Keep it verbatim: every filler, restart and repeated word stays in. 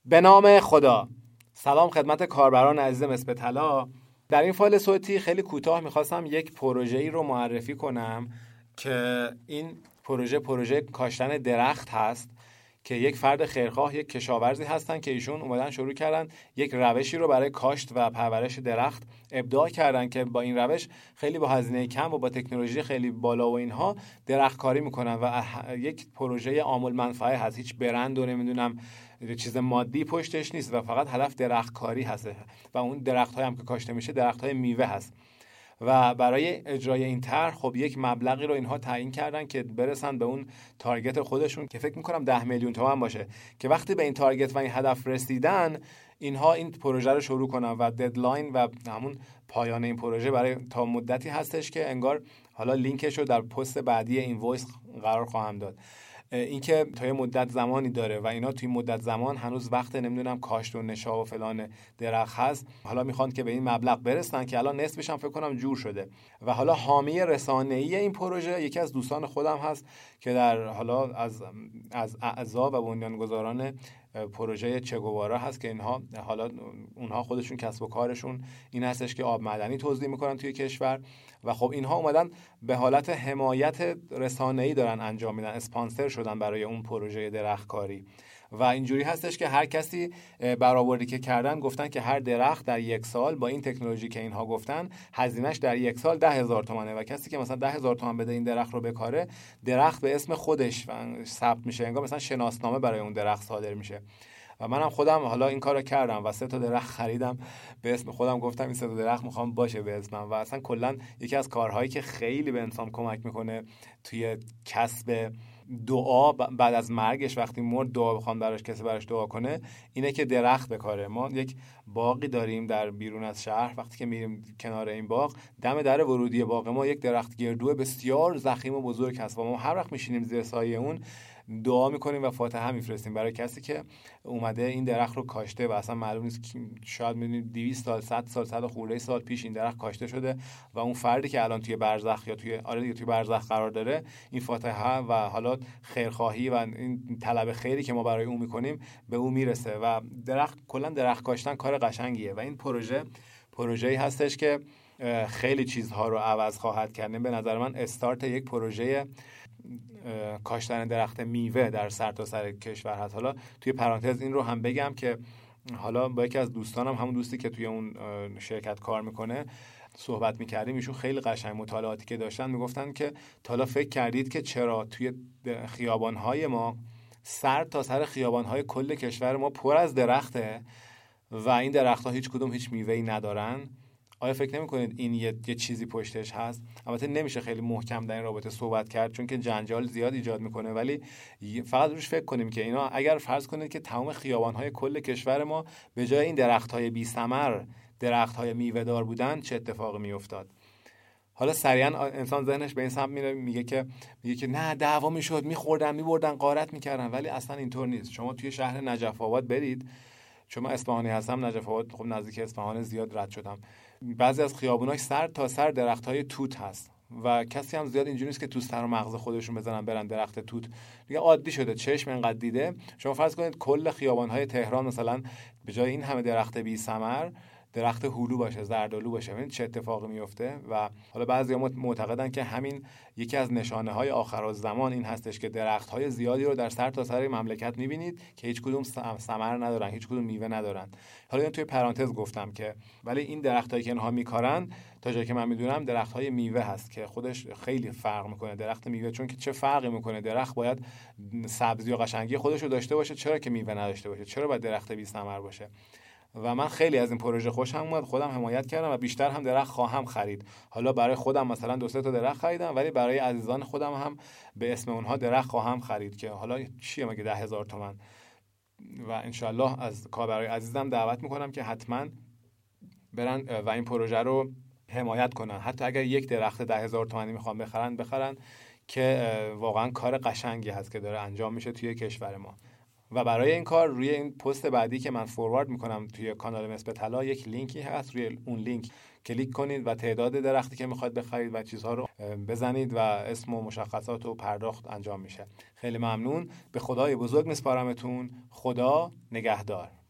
به نام خدا. سلام خدمت کاربران عزیز مصباح طلا. در این فایل صوتی خیلی کوتاه میخواستم یک پروژه‌ای رو معرفی کنم که این پروژه پروژه کاشتن درخت هست که یک فرد خیرخواه، یک کشاورزی هستن که ایشون اومدن شروع کردن یک روشی رو برای کاشت و پرورش درخت ابداع کردن که با این روش خیلی با هزینه کم و با تکنولوژی خیلی بالا و اینها درخت کاری میکنن و یک پروژه عامل منفعه هست. هیچ برند و نمیدونم چیز مادی پشتش نیست و فقط هدف درخت کاری هست و اون درخت های هم که کاشته میشه درخت های میوه هست. و برای اجرای این طرح خب یک مبلغی رو اینها تعیین کردن که برسن به اون تارگت خودشون که فکر میکنم ده میلیون تومان باشه، که وقتی به این تارگت و این هدف رسیدن اینها این پروژه رو شروع کنن و ددلاین و همون پایان این پروژه برای تا مدتی هستش که انگار حالا لینکش رو در پست بعدی این وایس قرار خواهم داد. اینکه تا یه مدت زمانی داره و اینا توی مدت زمان هنوز وقت نمیدونم کاشت و نشا و فلان درخت هست. حالا میخوان که به این مبلغ برسن که الان نصفش هم فکر کنم جور شده و حالا حامی رسانه‌ای این پروژه یکی از دوستان خودم هست که در حالا از از اعضا و بنیانگذاران پروژه چگوارا هست که اینها حالا اونها خودشون کسب و کارشون این هستش که آب معدنی توزیع میکنن توی کشور و خب اینها اومدن به حالت حمایت رسانه‌ای دارن انجام میدن، اسپانسر شدن برای اون پروژه درختکاری و اینجوری هستش که هر کسی برآوردی که کردن گفتن که هر درخت در یک سال با این تکنولوژی که اینها گفتن هزینهش در یک سال ده هزار تومانه و کسی که مثلا ده هزار تومان بده این درخت رو بکاره درخت به اسم خودش ثبت میشه، انگار مثلا شناسنامه برای اون درخت صادر میشه. و منم خودم حالا این کارو کردم و سه تا درخت خریدم به اسم خودم، گفتم این سه تا درخت میخوام باشه به اسمم و اصلا کلا یکی از کارهایی که خیلی به انسان کمک میکنه توی کسب دعا بعد از مرگش، وقتی مرد دعا بخوام براش کسی براش دعا کنه، اینه که درخت بکاره. ما یک باغی داریم در بیرون از شهر، وقتی که میریم کنار این باغ دم در ورودی باغ ما یک درخت گردو بسیار ضخیم و بزرگ هست و ما هر وقت میشینیم زیر سایه اون دعا میکنیم و فاتحه میفرستیم برای کسی که اومده این درخت رو کاشته و اصلا معلوم نیست، شاید میدونید دویست سال صد سال صد خورده سال پیش این درخت کاشته شده و اون فردی که الان توی برزخ یا توی آره دیگه توی برزخ قرار داره این فاتحه و حالا خیرخواهی و این طلب خیری که ما برای اون میکنیم به اون میرسه و درخت کلا درخت کاشتن کار قشنگیه و این پروژه پروژه‌ای هستش که خیلی چیزها رو عوض خواهد کرد. به نظر من استارت یک پروژه کاشتن درخت میوه در سرتاسر سر کشور هست. حالا توی پرانتز این رو هم بگم که حالا با یکی از دوستانم، همون دوستی که توی اون شرکت کار میکنه، صحبت میکردیم. ایشون خیلی قشنگ مطالعاتی که داشتن میگفتن که تا حالا فکر کردید که چرا توی خیابانهای ما سر تا سر خیابانهای کل کشور ما پر از درخته و این درختها هیچ کدوم هیچ میوه‌ای ندارن؟ آیا فکر نمی‌کنید این یه،, یه چیزی پشتش هست؟ البته نمیشه خیلی محکم در این رابطه صحبت کرد چون که جنجال زیاد ایجاد میکنه، ولی فقط روش فکر کنیم که اینا اگر فرض کنید که تمام خیابان‌های کل کشور ما به جای این درخت‌های بی‌ثمر درخت‌های میوه‌دار بودن چه اتفاقی میافتاد؟ حالا سریعا انسان ذهنش به این سمت میره، میگه که میگه که نه دعوا میشد، میخوردن میبردن غارت میکردن، ولی اصلا اینطور نیست. شما توی شهر نجف آباد برید، چون من اصفهانی هستم، نجف آباد خب نزدیک اصفهان زیاد رد شدم، بعضی از خیابوناش سر تا سر درخت‌های توت هست و کسی هم زیاد اینجوری نیست که تو سر و مغز خودشون بزنن برن درخت توت، دیگه عادی شده، چشم اینقدر دیده. شما فرض کنید کل خیابان‌های تهران مثلا به جای این همه درخت بی ثمر درخت هلو باشه، زردآلو باشه، ببین چه اتفاقی میفته. و حالا بعضیا معتقدن که همین یکی از نشانه‌های آخرالزمان این هستش که درخت‌های زیادی رو در سر تا سر مملکت می‌بینید که هیچ کدوم ثمر ندارن، هیچ کدوم میوه ندارن. حالا این توی پرانتز گفتم که ولی این درختایی که اینها میکارن تا جایی که من میدونم درخت‌های میوه هست که خودش خیلی فرق میکنه. درخت میوه چون که چه فرقی میکنه؟ درخت باید سبزی و قشنگی خودش رو داشته باشه، چرا که میوه نداشته باشه؟ چرا باید درخت بی ثمر باشه؟ و من خیلی از این پروژه خوشم اومد، خودم حمایت کردم و بیشتر هم درخت خواهم خرید. حالا برای خودم مثلا دو سه تا درخت خریدم، ولی برای عزیزان خودم هم به اسم اونها درخت خواهم خرید که حالا چیه مگه ده هزار تومان. و انشالله از کاربرای عزیزم دعوت میکنم که حتما برن و این پروژه رو حمایت کنن، حتی اگر یک درخت ده هزار تومانی میخوان بخرن بخرن که واقعا کار قشنگی هست که داره انجام میشه توی کشور ما. و برای این کار روی این پست بعدی که من فوروارد میکنم توی کانال مصر طلا یک لینکی هست، روی اون لینک کلیک کنید و تعداد درختی که میخواید بخرید و چیزها رو بزنید و اسم و مشخصات و پرداخت انجام میشه. خیلی ممنون. به خدای بزرگ میسپارمتون. خدا نگهدار.